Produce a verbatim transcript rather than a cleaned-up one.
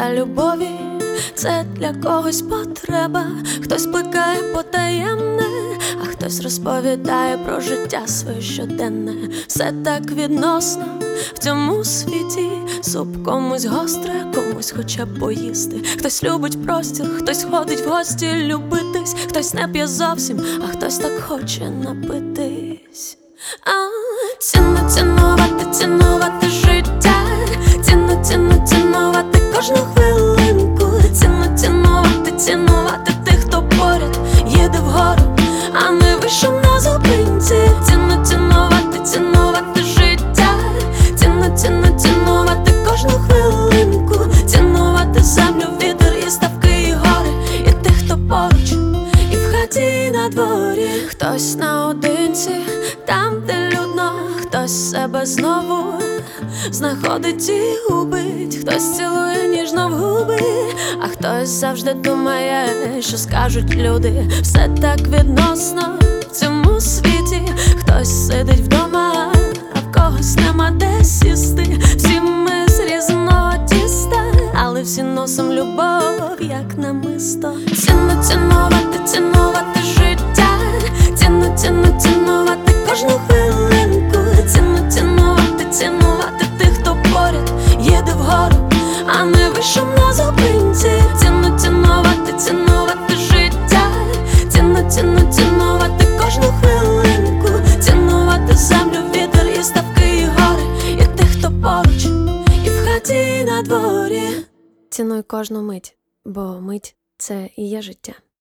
та любові, це для когось потреба. Хтось плекає потаємне, а хтось розповідає про життя своє щоденне. Все так відносно в цьому світі. Суп комусь гостре, комусь хоча б поїсти. Хтось любить простір, хтось ходить в гості любитись. Хтось не п'є зовсім, а хтось так хоче напитись. А цінно цінувати, цінувати життя, цінно, цінно, цінувати кожну хвилинку. Цінно цінувати, цінувати тих, хто поряд їде вгору, а не вийшов на зупинці. Цінно цінувати, цінувати життя, цінно, цінно, цінувати кожну хвилинку. Цінувати землю, вітер і ставки, і гори, і тих, хто поруч, і в хаті, і на дворі. Хтось наодинці, там, де людно, хтось себе знову знаходить і губить. Хтось цілує ніжно в губи, а хтось завжди думає, що скажуть люди. Все так відносно в цьому світі. Хтось сидить вдома, а в когось нема де сісти. Всі ми з різного тіста, але всі носом любов, як намисто. Цінно цінувати, цінувати життя, цінно, цінно, цінувати кожну хвилинку. Цінно цінувати, цінувати тих, хто поряд їде вгору, а не вийшов на зупинці. Цінно цінувати, цінувати життя, цінно, цінно, цінувати кожну хвилинку. Цінувати землю, вітер і ставки, і гори, і тих, хто поруч, і в хаті, і на дворі. Цінуй кожну мить, бо мить – це і є життя.